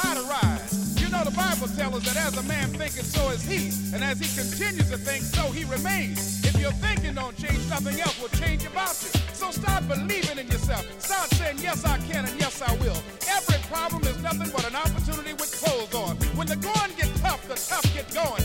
how to rise. You know, the Bible tells us that as a man thinketh, so is he. And as he continues to think, so he remains. If your thinking don't change, nothing else will change about you. So start believing in yourself. Start saying, yes, I can, and yes, I will. Every problem is nothing but an opportunity with clothes on. When the going gets tough, the tough get going.